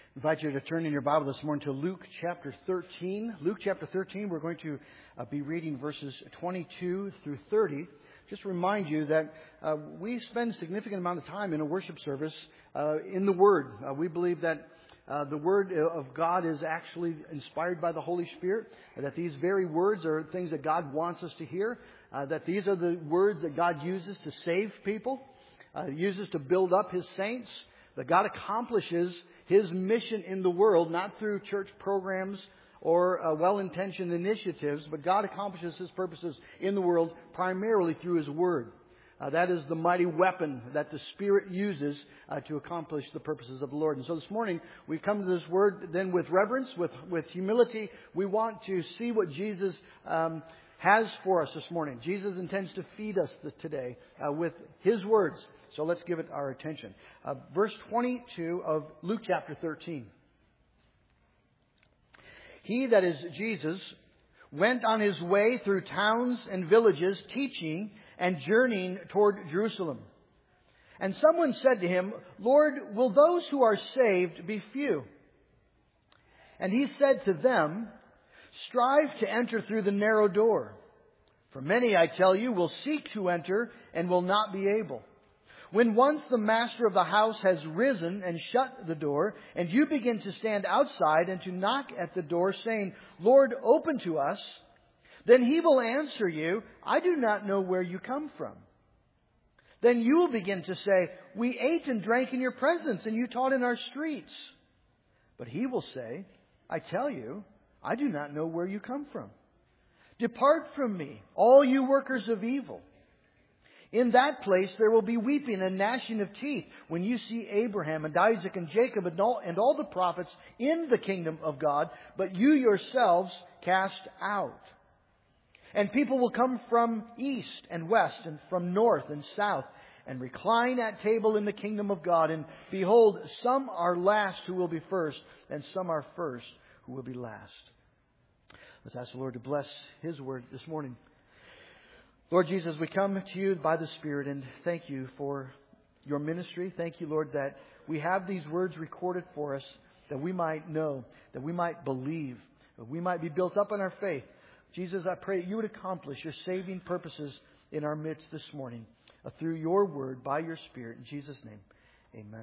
I invite you to turn in your Bible this morning to Luke chapter 13. Luke chapter 13, we're going to be reading verses 22 through 30. Just to remind you that we spend a significant amount of time in a worship service in the Word. We believe that the Word of God is actually inspired by the Holy Spirit, that these very words are things that God wants us to hear, that these are the words that God uses to save people, uses to build up His saints, that God accomplishes His mission in the world, not through church programs or well-intentioned initiatives, but God accomplishes His purposes in the world primarily through His Word. That is the mighty weapon that the Spirit uses to accomplish the purposes of the Lord. And so this morning, we come to this Word then with reverence, with humility. We want to see what Jesus has for us this morning. Jesus intends to feed us today with His words. So let's give it our attention. Verse 22 of Luke chapter 13. He, that is Jesus, went on His way through towns and villages, teaching and journeying toward Jerusalem. And someone said to Him, Lord, will those who are saved be few? And He said to them, strive to enter through the narrow door. For many, I tell you, will seek to enter and will not be able. When once the master of the house has risen and shut the door, and you begin to stand outside and to knock at the door, saying, Lord, open to us, then He will answer you, I do not know where you come from. Then you will begin to say, we ate and drank in your presence, and you taught in our streets. But He will say, I tell you, I do not know where you come from. Depart from me, all you workers of evil. In that place there will be weeping and gnashing of teeth when you see Abraham and Isaac and Jacob and all the prophets in the kingdom of God, but you yourselves cast out. And people will come from east and west and from north and south and recline at table in the kingdom of God. And behold, some are last who will be first, and some are first who will be last. Let's ask the Lord to bless His word this morning. Lord Jesus, we come to You by the Spirit and thank You for Your ministry. Thank You, Lord, that we have these words recorded for us that we might know, that we might believe, that we might be built up in our faith. Jesus, I pray You would accomplish Your saving purposes in our midst this morning through Your word, by Your Spirit. In Jesus' name, amen.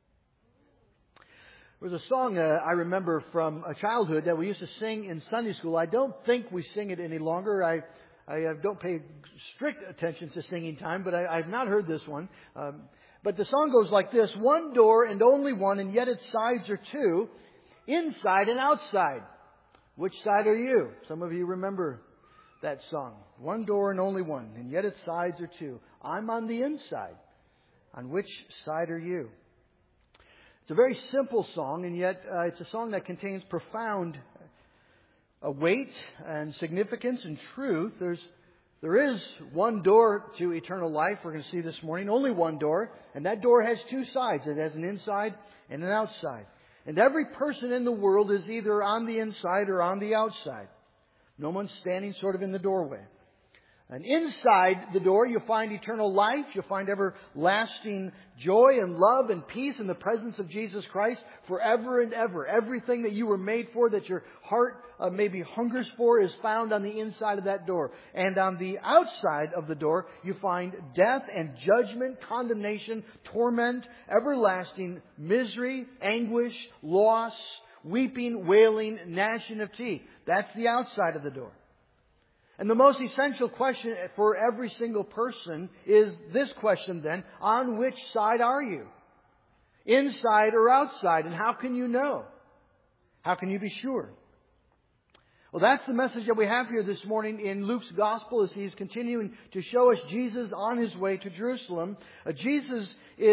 There was a song I remember from childhood that we used to sing in Sunday school. I don't think we sing it any longer. I don't pay strict attention to singing time, but I've not heard this one. But the song goes like this. One door and only one, and yet its sides are two, inside and outside. Which side are you? Some of you remember that song. One door and only one, and yet its sides are two. I'm on the inside. On which side are you? It's a very simple song, and yet it's a song that contains profound weight and significance and truth. There is one door to eternal life we're going to see this morning. Only one door. And that door has two sides. It has an inside and an outside. And every person in the world is either on the inside or on the outside. No one's standing sort of in the doorway. And inside the door, you'll find eternal life. You'll find everlasting joy and love and peace in the presence of Jesus Christ forever and ever. Everything that you were made for, that your heart maybe hungers for, is found on the inside of that door. And on the outside of the door, you find death and judgment, condemnation, torment, everlasting misery, anguish, loss, weeping, wailing, gnashing of teeth. That's the outside of the door. And the most essential question for every single person is this question then: on which side are you? Inside or outside? And how can you know? How can you be sure? Well, that's the message that we have here this morning in Luke's Gospel as he's continuing to show us Jesus on His way to Jerusalem. Jesus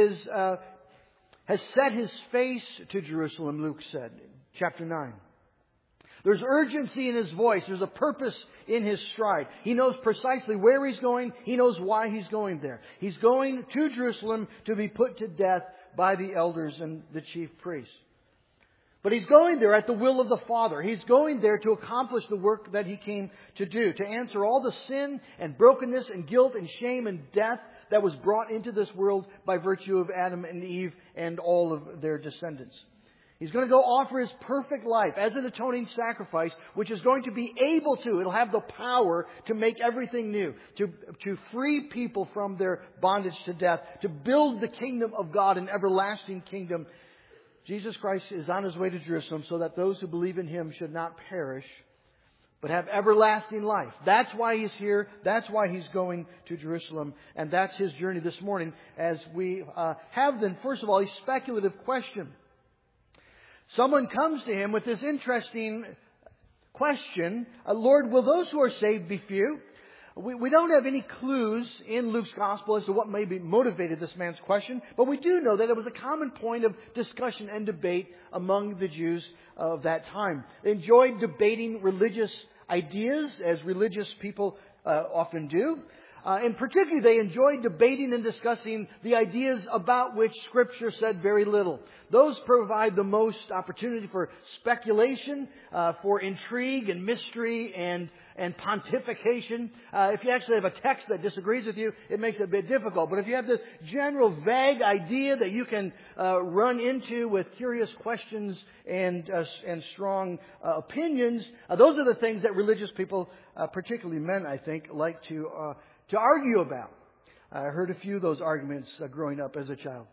has set His face to Jerusalem, Luke said, chapter 9. There's urgency in His voice. There's a purpose in His stride. He knows precisely where He's going. He knows why He's going there. He's going to Jerusalem to be put to death by the elders and the chief priests. But He's going there at the will of the Father. He's going there to accomplish the work that He came to do, to answer all the sin and brokenness and guilt and shame and death that was brought into this world by virtue of Adam and Eve and all of their descendants. He's going to go offer His perfect life as an atoning sacrifice, which is going to be able to, it'll have the power to make everything new, to free people from their bondage to death, to build the kingdom of God, an everlasting kingdom. Jesus Christ is on His way to Jerusalem so that those who believe in Him should not perish, but have everlasting life. That's why He's here. That's why He's going to Jerusalem. And that's His journey this morning as we have then, first of all, a speculative question. Someone comes to Him with this interesting question, Lord, will those who are saved be few? We don't have any clues in Luke's Gospel as to what maybe motivated this man's question, but we do know that it was a common point of discussion and debate among the Jews of that time. They enjoyed debating religious ideas, as religious people often do. And particularly, they enjoyed debating and discussing the ideas about which Scripture said very little. Those provide the most opportunity for speculation, for intrigue and mystery and pontification. If you actually have a text that disagrees with you, it makes it a bit difficult. But if you have this general vague idea that you can run into with curious questions and strong opinions, those are the things that religious people, particularly men, I think, like to argue about. I heard a few of those arguments growing up as a child.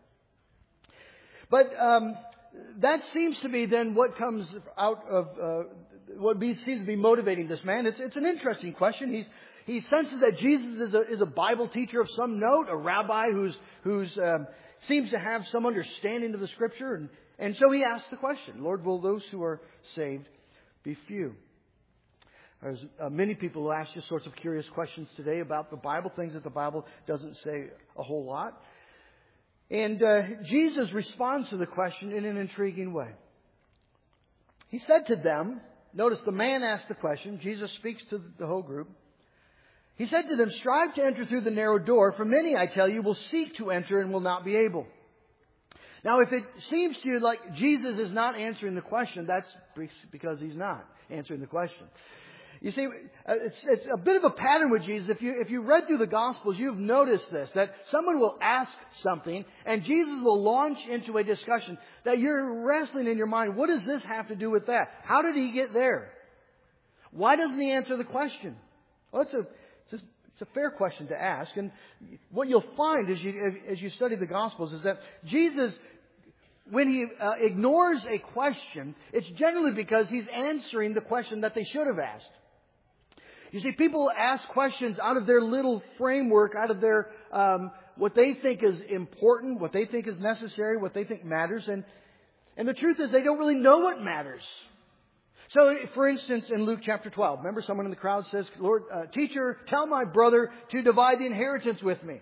But that seems to be then what comes out of seems to be motivating this man. It's an interesting question. He senses that Jesus is a Bible teacher of some note, a rabbi who's seems to have some understanding of the Scripture, and so he asks the question, Lord, will those who are saved be few? There's many people who ask just sorts of curious questions today about the Bible, things that the Bible doesn't say a whole lot. And Jesus responds to the question in an intriguing way. He said to them, notice the man asked the question, Jesus speaks to the whole group. He said to them, strive to enter through the narrow door, for many, I tell you, will seek to enter and will not be able. Now, if it seems to you like Jesus is not answering the question, that's because He's not answering the question. You see, it's a bit of a pattern with Jesus. If you read through the Gospels, you've noticed this, that someone will ask something and Jesus will launch into a discussion that you're wrestling in your mind. What does this have to do with that? How did He get there? Why doesn't He answer the question? Well, it's a fair question to ask. And what you'll find as you study the Gospels is that Jesus, when He ignores a question, it's generally because He's answering the question that they should have asked. You see, people ask questions out of their little framework, out of their what they think is important, what they think is necessary, what they think matters. And the truth is they don't really know what matters. So, for instance, in Luke chapter 12, remember someone in the crowd says, Lord, teacher, tell my brother to divide the inheritance with me.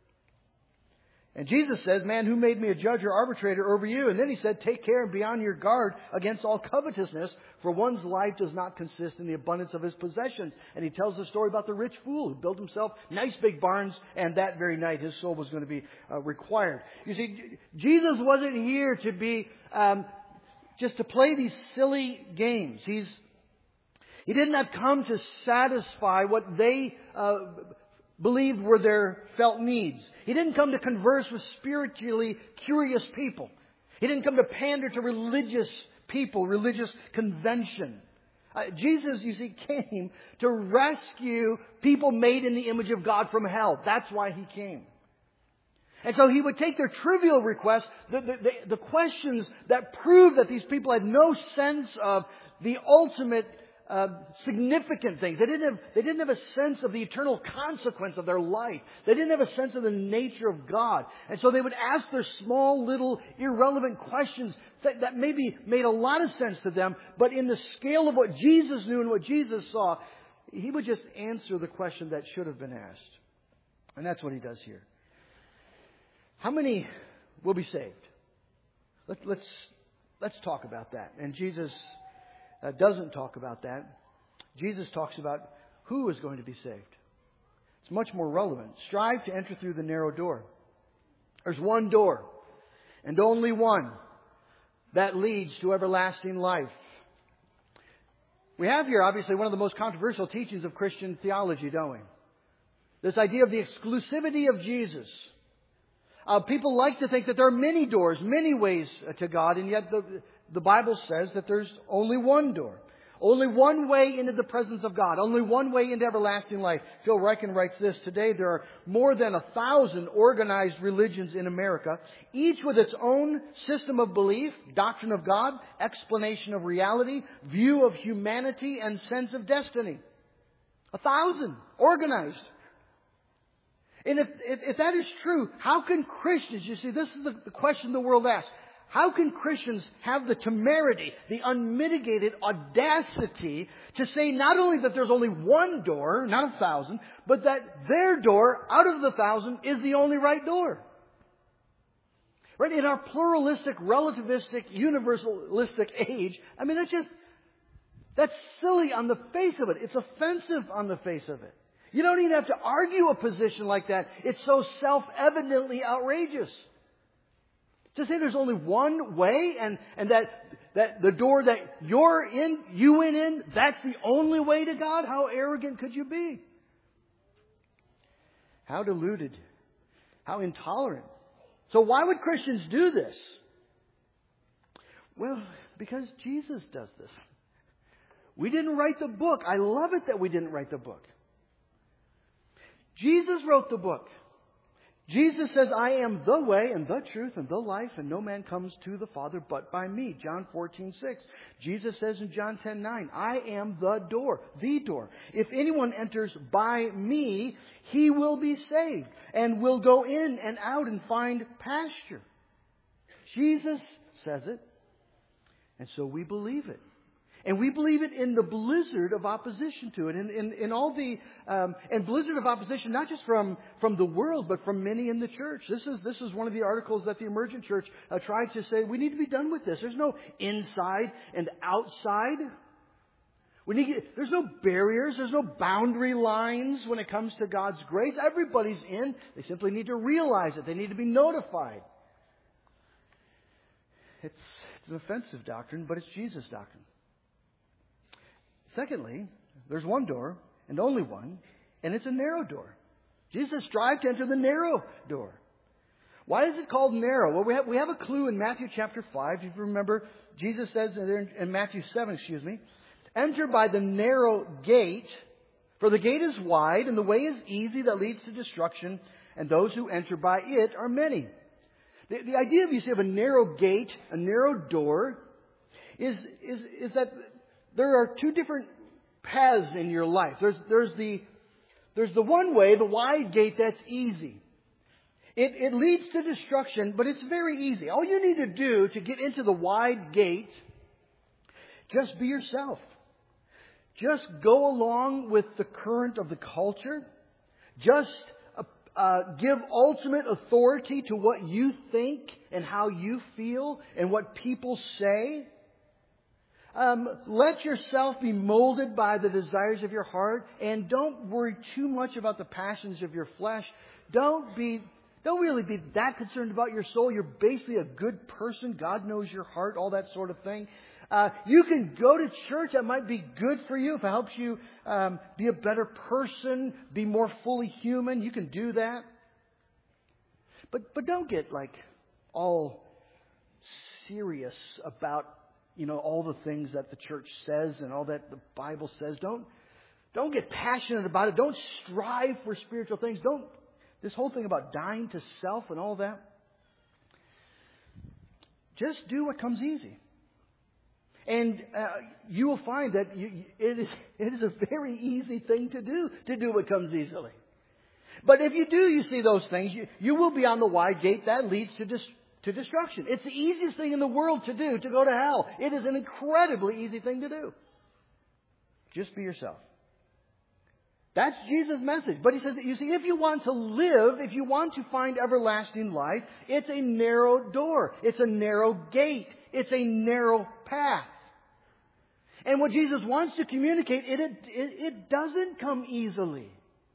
And Jesus says, man, who made me a judge or arbitrator over you? And then He said, take care and be on your guard against all covetousness, for one's life does not consist in the abundance of his possessions. And He tells the story about the rich fool who built himself nice big barns, and that very night his soul was going to be required. You see, Jesus wasn't here to be just to play these silly games. He did not come to satisfy what they believed were their felt needs. He didn't come to converse with spiritually curious people. He didn't come to pander to religious people, religious convention. Jesus, you see, came to rescue people made in the image of God from hell. That's why He came. And so He would take their trivial requests, the questions that prove that these people had no sense of the ultimate significant things. They didn't have a sense of the eternal consequence of their life. They didn't have a sense of the nature of God. And so they would ask their small, little, irrelevant questions that maybe made a lot of sense to them, but in the scale of what Jesus knew and what Jesus saw, He would just answer the question that should have been asked. And that's what He does here. How many will be saved? Let's talk about that. And Jesus doesn't talk about that. Jesus talks about who is going to be saved. It's much more relevant. Strive to enter through the narrow door. There's one door, and only one, that leads to everlasting life. We have here, obviously, one of the most controversial teachings of Christian theology, don't we? This idea of the exclusivity of Jesus. People like to think that there are many doors, many ways to God, and yet the Bible says that there's only one door. Only one way into the presence of God. Only one way into everlasting life. Phil Ryken writes this: today there are more than 1,000 organized religions in America, each with its own system of belief, doctrine of God, explanation of reality, view of humanity, and sense of destiny. 1,000 organized. And if that is true, how can Christians, you see, this is the question the world asks, how can Christians have the temerity, the unmitigated audacity to say not only that there's only one door, not 1,000, but that their door out of the 1,000 is the only right door? Right? In our pluralistic, relativistic, universalistic age, I mean, that's silly on the face of it. It's offensive on the face of it. You don't even have to argue a position like that. It's so self-evidently outrageous. To say there's only one way and that the door that you went in, that's the only way to God? How arrogant could you be? How deluded. How intolerant. So why would Christians do this? Well, because Jesus does this. We didn't write the book. I love it that we didn't write the book. Jesus wrote the book. Jesus says, I am the way and the truth and the life, and no man comes to the Father but by me. John 14:6. Jesus says in John 10:9, I am the door, the door. If anyone enters by me, he will be saved and will go in and out and find pasture. Jesus says it, and so we believe it. And we believe it in the blizzard of opposition to it. In all the and blizzard of opposition, not just from the world, but from many in the church. This is one of the articles that the Emergent Church tried to say, we need to be done with this. There's no inside and outside. There's no barriers. There's no boundary lines when it comes to God's grace. Everybody's in. They simply need to realize it. They need to be notified. It's an offensive doctrine, but it's Jesus' doctrine. Secondly, there's one door, and only one, and it's a narrow door. Jesus strived to enter the narrow door. Why is it called narrow? Well, we have a clue in Matthew chapter 5. If you remember, Jesus says in Matthew 7, enter by the narrow gate, for the gate is wide, and the way is easy that leads to destruction, and those who enter by it are many. The idea of, you see, of a narrow gate, a narrow door, is that there are two different paths in your life. There's the one way, the wide gate, that's easy. It leads to destruction, but it's very easy. All you need to do to get into the wide gate, just be yourself. Just go along with the current of the culture. Just give ultimate authority to what you think and how you feel and what people say. Let yourself be molded by the desires of your heart, and don't worry too much about the passions of your flesh. Don't really be that concerned about your soul. You're basically a good person. God knows your heart, all that sort of thing. You can go to church. That might be good for you if it helps you be a better person, be more fully human. You can do that. But don't get all serious about all the things that the church says and all that the Bible says. Don't get passionate about it. Don't strive for spiritual things. This whole thing about dying to self and all that. Just do what comes easy. And you will find that it is a very easy thing to do what comes easily. But if you do, see those things, you will be on the wide gate that leads to destruction. It's the easiest thing in the world to do, to go to hell. It is an incredibly easy thing to do. Just be yourself. That's Jesus' message. But he says, you see, if you want to live, if you want to find everlasting life, it's a narrow door. It's a narrow gate. It's a narrow path. And what Jesus wants to communicate, it doesn't come easily.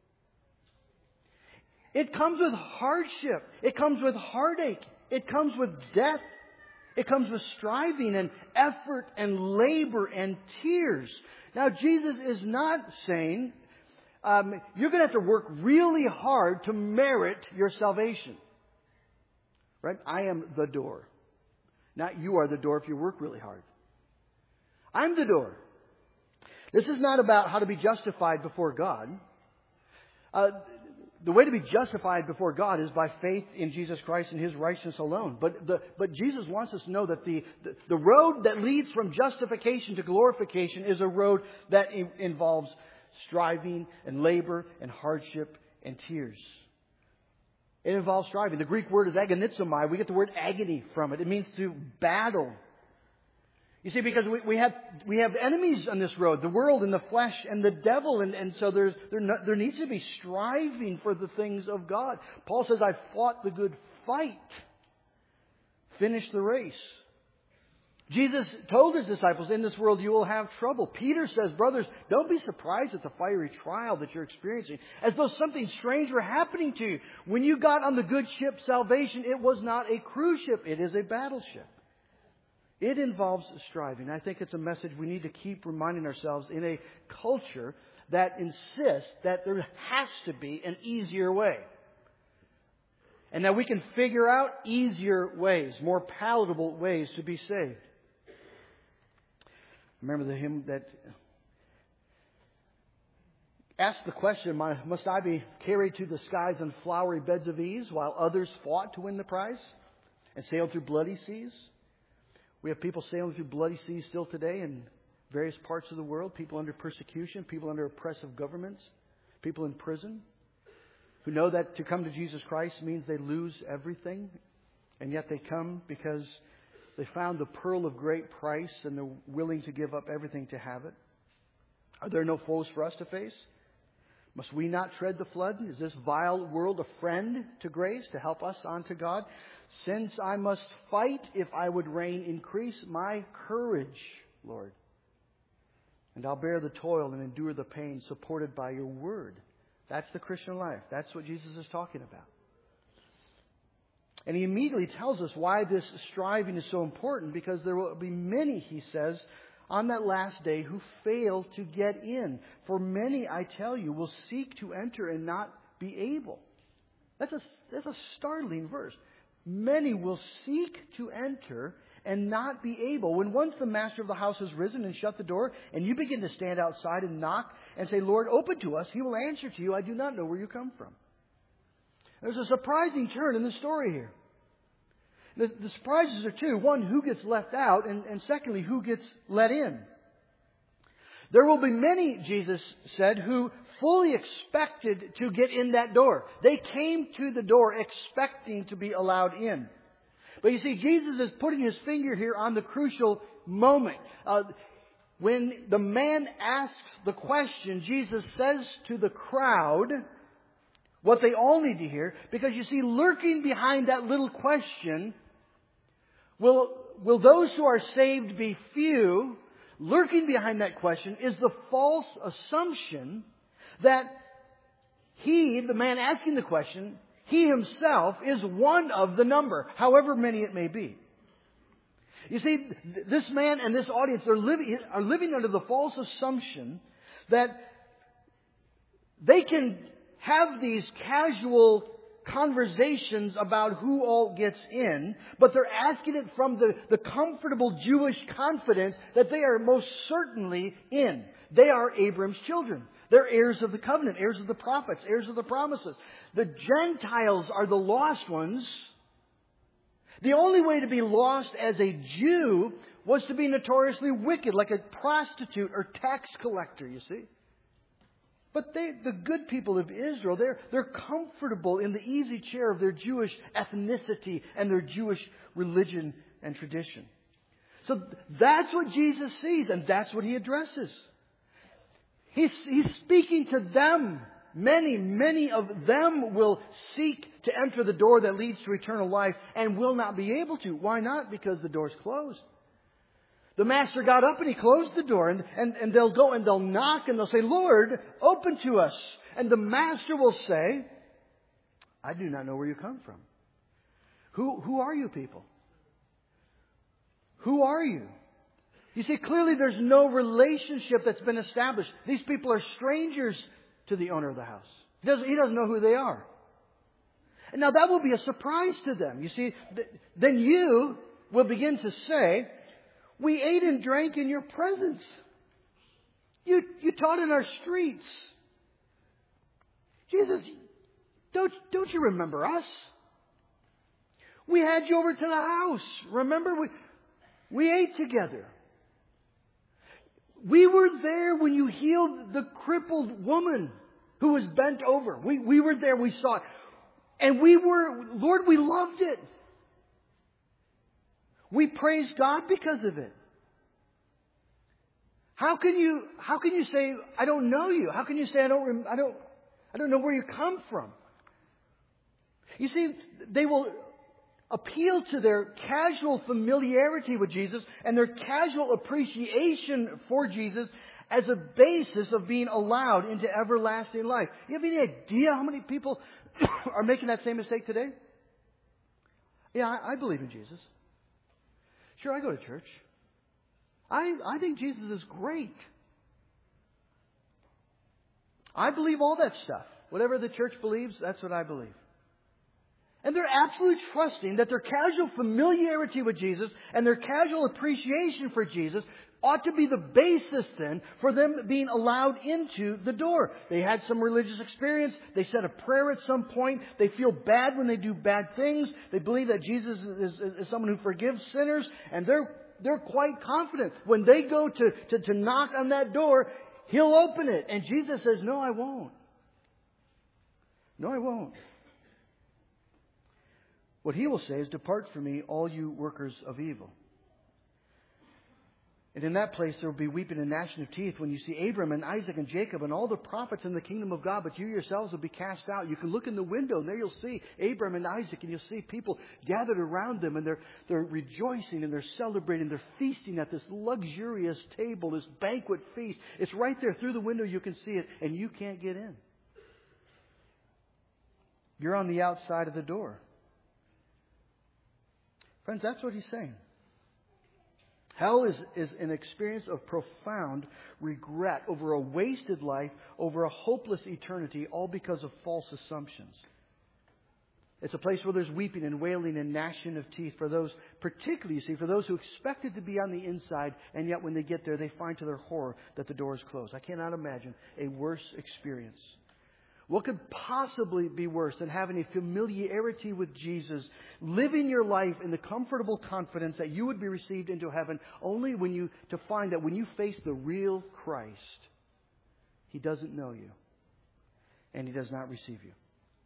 It comes with hardship. It comes with heartache. It comes with death. It comes with striving and effort and labor and tears. Now, Jesus is not saying you're going to have to work really hard to merit your salvation. Right? I am the door. Not you are the door if you work really hard. I'm the door. This is not about how to be justified before God. The way to be justified before God is by faith in Jesus Christ and His righteousness alone. But Jesus wants us to know that the road that leads from justification to glorification is a road that involves striving and labor and hardship and tears. It involves striving. The Greek word is agonizomai. We get the word agony from it. It means to battle. You see, because we have enemies on this road, the world and the flesh and the devil, and so there needs to be striving for the things of God. Paul says, "I've fought the good fight, finished the race." Jesus told His disciples, "In this world you will have trouble." Peter says, "Brothers, don't be surprised at the fiery trial that you're experiencing, as though something strange were happening to you. When you got on the good ship Salvation, it was not a cruise ship, it is a battleship." It involves striving. I think it's a message we need to keep reminding ourselves in a culture that insists that there has to be an easier way. And that we can figure out easier ways, more palatable ways to be saved. Remember the hymn that asked the question, "Must I be carried to the skies on flowery beds of ease while others fought to win the prize and sailed through bloody seas?" We have people sailing through bloody seas still today in various parts of the world. People under persecution, people under oppressive governments, people in prison who know that to come to Jesus Christ means they lose everything. And yet they come because they found the pearl of great price and they're willing to give up everything to have it. Are there no foes for us to face? Must we not tread the flood? Is this vile world a friend to grace, to help us on to God? Since I must fight, if I would reign, increase my courage, Lord. And I'll bear the toil and endure the pain, supported by your word. That's the Christian life. That's what Jesus is talking about. And He immediately tells us why this striving is so important, because there will be many, He says, on that last day who fail to get in. For many, I tell you, will seek to enter and not be able. That's a startling verse. Many will seek to enter and not be able. When once the master of the house has risen and shut the door, and you begin to stand outside and knock and say, "Lord, open to us," He will answer to you, "I do not know where you come from." There's a surprising turn in the story here. The surprises are two. One, who gets left out, and secondly, who gets let in. There will be many, Jesus said, who fully expected to get in that door. They came to the door expecting to be allowed in. But you see, Jesus is putting His finger here on the crucial moment. When the man asks the question, Jesus says to the crowd what they all need to hear. Because you see, lurking behind that little question, will those who are saved be few? Lurking behind that question is the false assumption that he, the man asking the question, he himself is one of the number, however many it may be. You see, this man and this audience are living under the false assumption that they can have these casual conversations about who all gets in, but they're asking it from the comfortable Jewish confidence that they are most certainly in. They are Abraham's children. They're heirs of the covenant, heirs of the prophets, heirs of the promises. The Gentiles are the lost ones. The only way to be lost as a Jew was to be notoriously wicked, like a prostitute or tax collector, you see. But the good people of Israel, they're comfortable in the easy chair of their Jewish ethnicity and their Jewish religion and tradition. So that's what Jesus sees, and that's what He addresses. He's speaking to them. Many of them will seek to enter the door that leads to eternal life and will not be able to. Why not? Because the door's closed. The master got up and He closed the door, and they'll go and they'll knock and they'll say, "Lord, open to us." And the master will say, "I do not know where you come from." Who are you people? Who are you? You see, clearly there's no relationship that's been established. These people are strangers to the owner of the house. He doesn't know who they are. And now that will be a surprise to them. You see, then will begin to say, we ate and drank in your presence. You taught in our streets. Jesus, don't you remember us? We had you over to the house. Remember, we ate together. We were there when you healed the crippled woman who was bent over. We were there. We saw it. And Lord, we loved it. We praised God because of it. How can you say, I don't know you? How can you say, I don't know where you come from? You see, they will appeal to their casual familiarity with Jesus and their casual appreciation for Jesus as a basis of being allowed into everlasting life. You have any idea how many people are making that same mistake today? Yeah, I believe in Jesus. Sure, I go to church. I think Jesus is great. I believe all that stuff. Whatever the church believes, that's what I believe. And they're absolutely trusting that their casual familiarity with Jesus and their casual appreciation for Jesus ought to be the basis then for them being allowed into the door. They had some religious experience. They said a prayer at some point. They feel bad when they do bad things. They believe that Jesus is someone who forgives sinners. And they're quite confident. When they go to knock on that door, He'll open it. And Jesus says, no, I won't. No, I won't. What He will say is, depart from me, all you workers of evil. And in that place there will be weeping and gnashing of teeth when you see Abraham and Isaac and Jacob and all the prophets in the kingdom of God, but you yourselves will be cast out. You can look in the window and there you'll see Abraham and Isaac, and you'll see people gathered around them, and they're rejoicing and they're celebrating. They're feasting at this luxurious table, this banquet feast. It's right there through the window. You can see it, and you can't get in. You're on the outside of the door. Friends, that's what He's saying. Hell is an experience of profound regret over a wasted life, over a hopeless eternity, all because of false assumptions. It's a place where there's weeping and wailing and gnashing of teeth for those, particularly, you see, for those who expected to be on the inside, and yet when they get there, they find to their horror that the door is closed. I cannot imagine a worse experience. What could possibly be worse than having a familiarity with Jesus, living your life in the comfortable confidence that you would be received into heaven, only to find that when you face the real Christ, He doesn't know you and He does not receive you.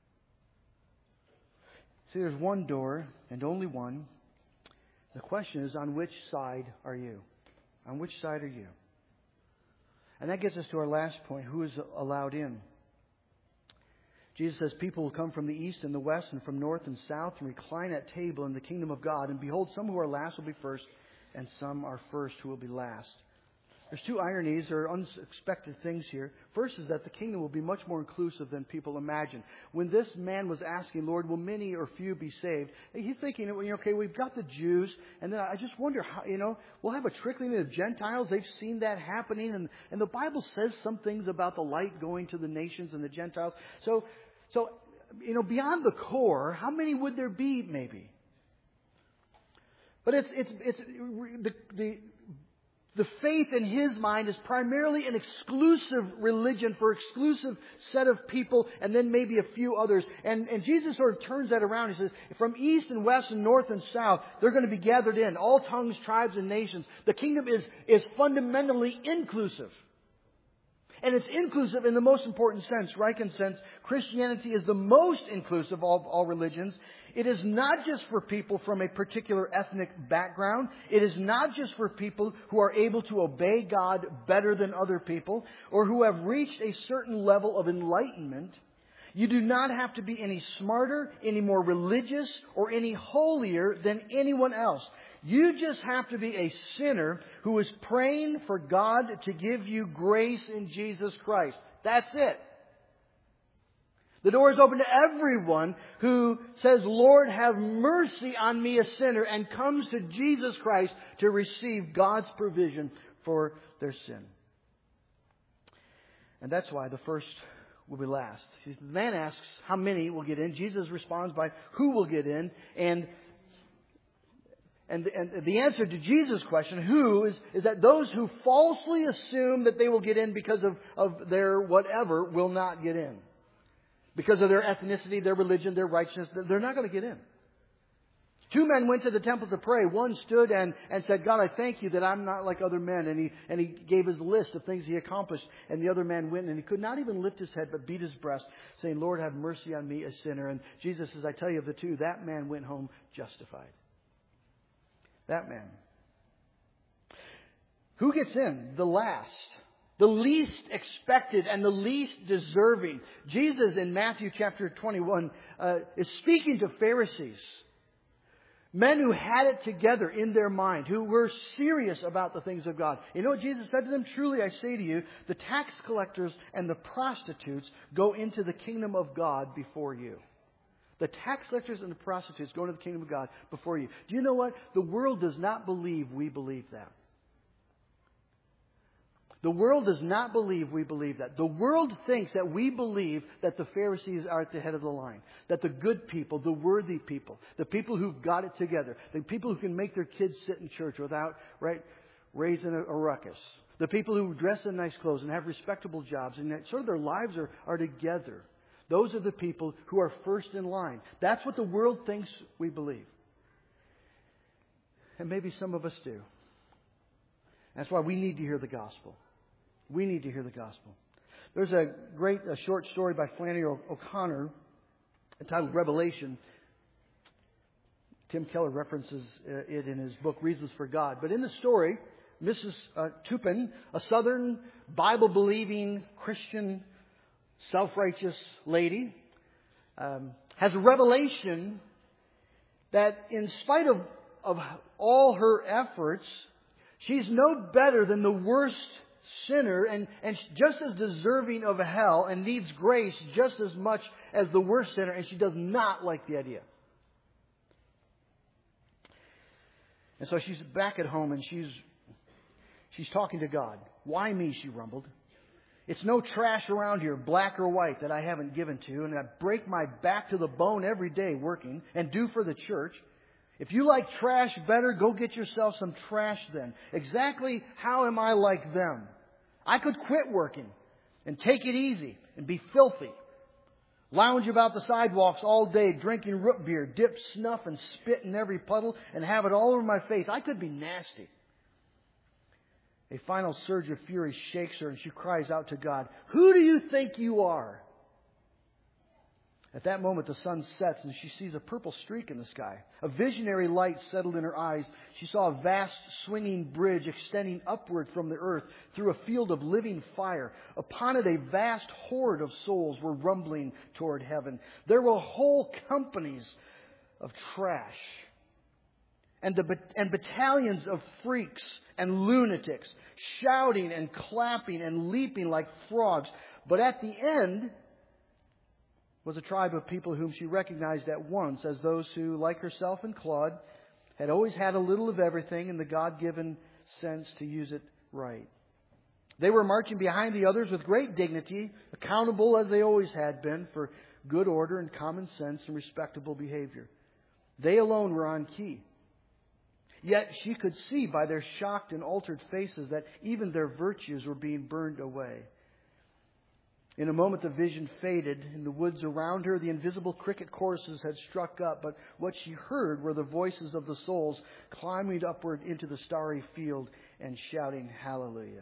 See, there's one door and only one. The question is, on which side are you? On which side are you? And that gets us to our last point: who is allowed in? Jesus says people will come from the east and the west and from north and south and recline at table in the kingdom of God. And behold, some who are last will be first, and some are first who will be last. There's two ironies or unexpected things here. First is that the kingdom will be much more inclusive than people imagine. When this man was asking, Lord, will many or few be saved? He's thinking, okay, we've got the Jews, and then I just wonder how, we'll have a trickling of Gentiles. They've seen that happening, and the Bible says some things about the light going to the nations and the Gentiles. So beyond the core, how many would there be, maybe? But it's the faith in his mind is primarily an exclusive religion for exclusive set of people, and then maybe a few others. And Jesus sort of turns that around. He says, from east and west and north and south, they're going to be gathered in. All tongues, tribes, and nations. The kingdom is fundamentally inclusive. And it's inclusive in the most important sense. Riken sense, Christianity is the most inclusive of all religions. It is not just for people from a particular ethnic background. It is not just for people who are able to obey God better than other people, or who have reached a certain level of enlightenment. You do not have to be any smarter, any more religious, or any holier than anyone else. You just have to be a sinner who is praying for God to give you grace in Jesus Christ. That's it. The door is open to everyone who says, Lord, have mercy on me, a sinner, and comes to Jesus Christ to receive God's provision for their sin. And that's why the first will be last. The man asks how many will get in. Jesus responds by who will get in. And And the answer to Jesus' question, who, is that those who falsely assume that they will get in because of their whatever will not get in. Because of their ethnicity, their religion, their righteousness, they're not going to get in. 2 men went to the temple to pray. One stood and said, God, I thank you that I'm not like other men. And he gave his list of things he accomplished. And the other man went and he could not even lift his head but beat his breast, saying, Lord, have mercy on me, a sinner. And Jesus says, I tell you of the two, that man went home justified. That man. Who gets in? The last. The least expected and the least deserving. Jesus in Matthew chapter 21 is speaking to Pharisees. Men who had it together in their mind, who were serious about the things of God. You know what Jesus said to them? Truly I say to you, the tax collectors and the prostitutes go into the kingdom of God before you. The tax collectors and the prostitutes go into the kingdom of God before you. Do you know what? The world does not believe we believe that. The world does not believe we believe that. The world thinks that we believe that the Pharisees are at the head of the line. That the good people, the worthy people, the people who've got it together, the people who can make their kids sit in church without raising a ruckus, the people who dress in nice clothes and have respectable jobs and that sort of their lives are together. Those are the people who are first in line. That's what the world thinks we believe. And maybe some of us do. That's why we need to hear the gospel. We need to hear the gospel. There's a short story by Flannery O'Connor entitled Revelation. Tim Keller references it in his book Reasons for God. But in the story, Mrs. Tupin, a Southern Bible-believing Christian self-righteous lady, has a revelation that in spite of all her efforts, she's no better than the worst sinner and just as deserving of hell and needs grace just as much as the worst sinner, and she does not like the idea. And so she's back at home and she's talking to God. Why me, she rumbled. It's no trash around here, black or white, that I haven't given to, and I break my back to the bone every day working and do for the church. If you like trash better, go get yourself some trash then. Exactly how am I like them? I could quit working and take it easy and be filthy. Lounge about the sidewalks all day, drinking root beer, dip snuff and spit in every puddle, and have it all over my face. I could be nasty. A final surge of fury shakes her and she cries out to God, "Who do you think you are?" At that moment, the sun sets and she sees a purple streak in the sky. A visionary light settled in her eyes. She saw a vast swinging bridge extending upward from the earth through a field of living fire. Upon it, a vast horde of souls were rumbling toward heaven. There were whole companies of trash and battalions of freaks and lunatics shouting and clapping and leaping like frogs. But at the end was a tribe of people whom she recognized at once as those who, like herself and Claude, had always had a little of everything in the God-given sense to use it right. They were marching behind the others with great dignity, accountable as they always had been for good order and common sense and respectable behavior. They alone were on key. Yet she could see by their shocked and altered faces that even their virtues were being burned away. In a moment, the vision faded. In the woods around her, the invisible cricket choruses had struck up, but what she heard were the voices of the souls climbing upward into the starry field and shouting hallelujah.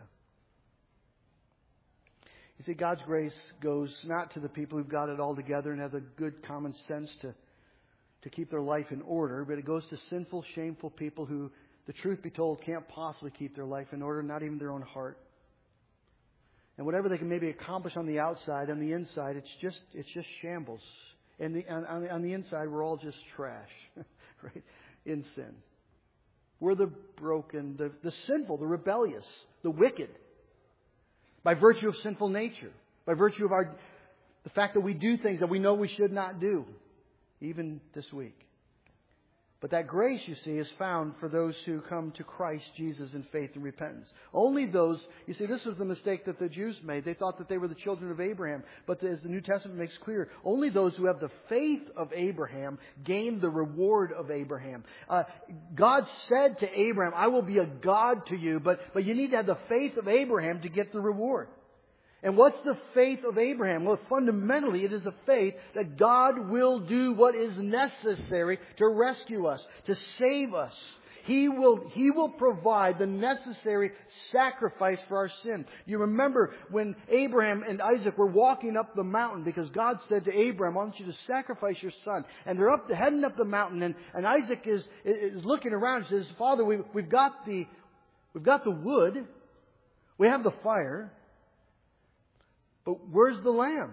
You see, God's grace goes not to the people who've got it all together and have the good common sense to keep their life in order, but it goes to sinful, shameful people who, the truth be told, can't possibly keep their life in order, not even their own heart. And whatever they can maybe accomplish on the outside, on the inside, it's just shambles. And on the inside, we're all just trash, right? In sin. We're the broken, the sinful, the rebellious, the wicked. By virtue of sinful nature. By virtue of the fact that we do things that we know we should not do. Even this week. But that grace, you see, is found for those who come to Christ Jesus in faith and repentance. Only those, you see, this was the mistake that the Jews made. They thought that they were the children of Abraham. But as the New Testament makes clear, only those who have the faith of Abraham gain the reward of Abraham. God said to Abraham, I will be a God to you, but you need to have the faith of Abraham to get the reward. And what's the faith of Abraham? Well, fundamentally, it is a faith that God will do what is necessary to rescue us, to save us. He will provide the necessary sacrifice for our sin. You remember when Abraham and Isaac were walking up the mountain because God said to Abraham, I want you to sacrifice your son. And they're heading up the mountain, and Isaac is looking around and says, Father, we've got the wood, we have the fire, but where's the lamb?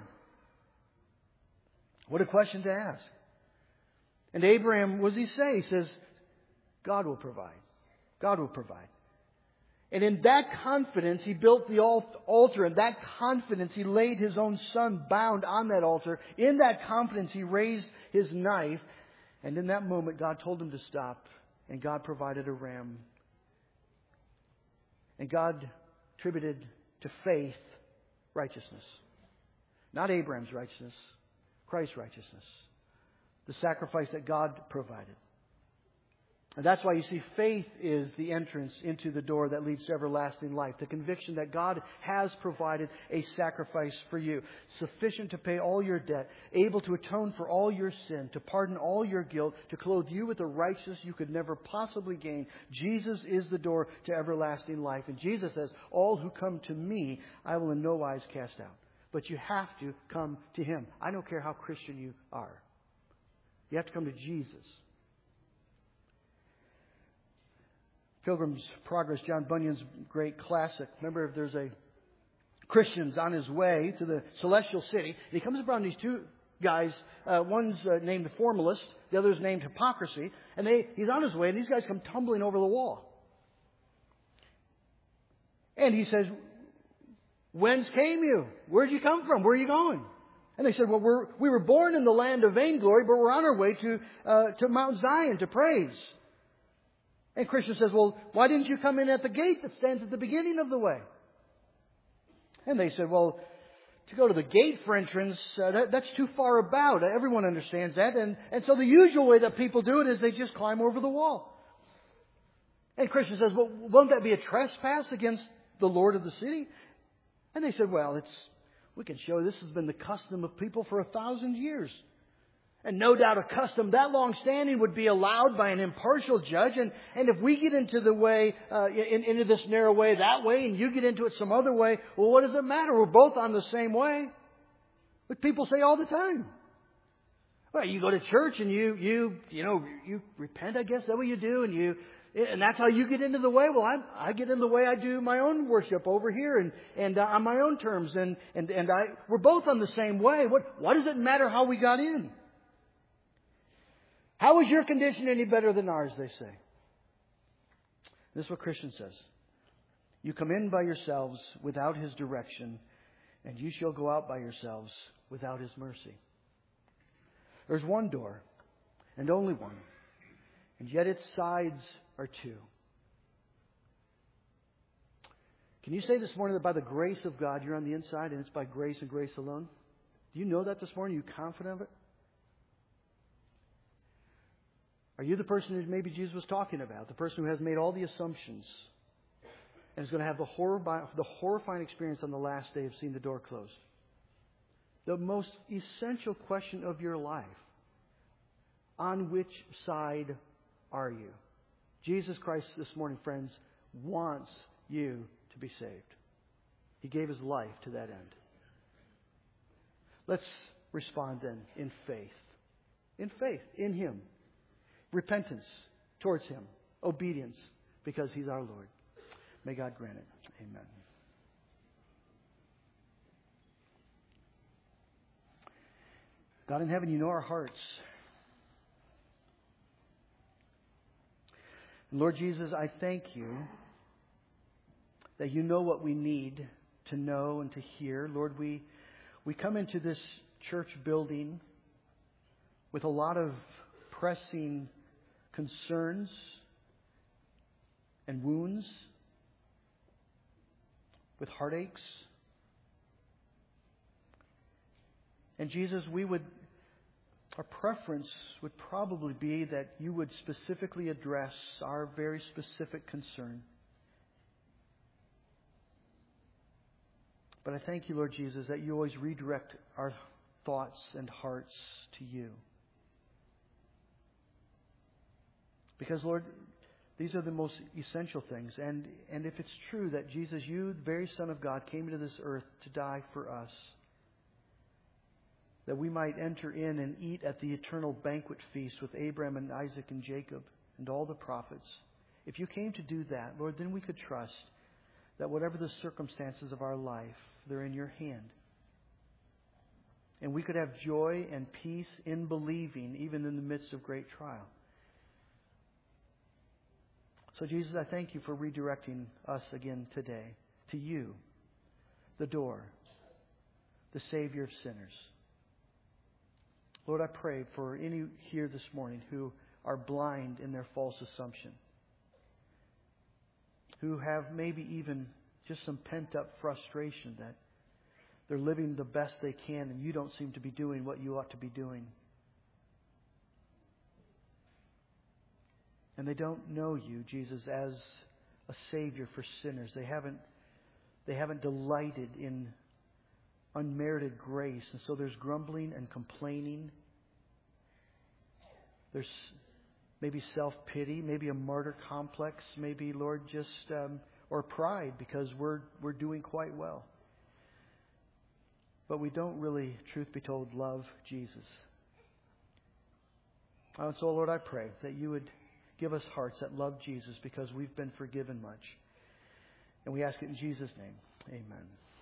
What a question to ask. And Abraham, what does he say? He says, God will provide. God will provide. And in that confidence, he built the altar. In that confidence, he laid his own son bound on that altar. In that confidence, he raised his knife. And in that moment, God told him to stop. And God provided a ram. And God attributed to faith righteousness. Not Abraham's righteousness, Christ's righteousness. The sacrifice that God provided. And that's why you see faith is the entrance into the door that leads to everlasting life. The conviction that God has provided a sacrifice for you. Sufficient to pay all your debt. Able to atone for all your sin. To pardon all your guilt. To clothe you with the righteousness you could never possibly gain. Jesus is the door to everlasting life. And Jesus says, all who come to me, I will in no wise cast out. But you have to come to Him. I don't care how Christian you are. You have to come to Jesus. Pilgrim's Progress, John Bunyan's great classic. Remember, if there's a Christian's on his way to the celestial city, and he comes upon these two guys. One's named the Formalist, the other's named Hypocrisy, and he's on his way, and these guys come tumbling over the wall. And he says, "Whence came you? Where'd you come from? Where are you going?" And they said, "Well, we were born in the land of vainglory, but we're on our way to Mount Zion to praise." And Christian says, "Well, why didn't you come in at the gate that stands at the beginning of the way?" And they said, "Well, to go to the gate for entrance, that's too far about. Everyone understands that. And so the usual way that people do it is they just climb over the wall." And Christian says, "Well, won't that be a trespass against the Lord of the city?" And they said, "Well, we can show this has been the custom of people for 1,000 years. And no doubt a custom that long-standing would be allowed by an impartial judge. And if we get into the way, into this narrow way that way, and you get into it some other way, well, what does it matter? We're both on the same way." But people say all the time. Well, you go to church and you repent, I guess. Is that what you do? And that's how you get into the way. Well, I get in the way. I do my own worship over here and on my own terms. And we're both on the same way. Why does it matter how we got in? How is your condition any better than ours, they say. This is what Christian says. You come in by yourselves without His direction, and you shall go out by yourselves without His mercy. There's one door, and only one, and yet its sides are two. Can you say this morning that by the grace of God you're on the inside, and it's by grace and grace alone? Do you know that this morning? Are you confident of it? Are you the person who maybe Jesus was talking about? The person who has made all the assumptions and is going to have the horrifying experience on the last day of seeing the door closed? The most essential question of your life. On which side are you? Jesus Christ this morning, friends, wants you to be saved. He gave His life to that end. Let's respond then in faith. In faith, in Him. Repentance towards Him. Obedience because He's our Lord. May God grant it. Amen. God in heaven, you know our hearts. And Lord Jesus, I thank you that you know what we need to know and to hear. Lord, we come into this church building with a lot of pressing concerns and wounds, with heartaches. And Jesus, our preference would probably be that you would specifically address our very specific concern. But I thank you, Lord Jesus, that you always redirect our thoughts and hearts to you. Because, Lord, these are the most essential things. And if it's true that Jesus, you, the very Son of God, came into this earth to die for us, that we might enter in and eat at the eternal banquet feast with Abraham and Isaac and Jacob and all the prophets. If you came to do that, Lord, then we could trust that whatever the circumstances of our life, they're in your hand. And we could have joy and peace in believing, even in the midst of great trial. So, Jesus, I thank you for redirecting us again today to you, the door, the Savior of sinners. Lord, I pray for any here this morning who are blind in their false assumption, who have maybe even just some pent-up frustration that they're living the best they can and you don't seem to be doing what you ought to be doing. And they don't know you, Jesus, as a Savior for sinners. They haven't delighted in unmerited grace. And so there's grumbling and complaining. There's maybe self-pity, maybe a martyr complex, maybe, Lord, just or pride because we're doing quite well. But we don't really, truth be told, love Jesus. And so, Lord, I pray that you would give us hearts that love Jesus because we've been forgiven much. And we ask it in Jesus' name. Amen.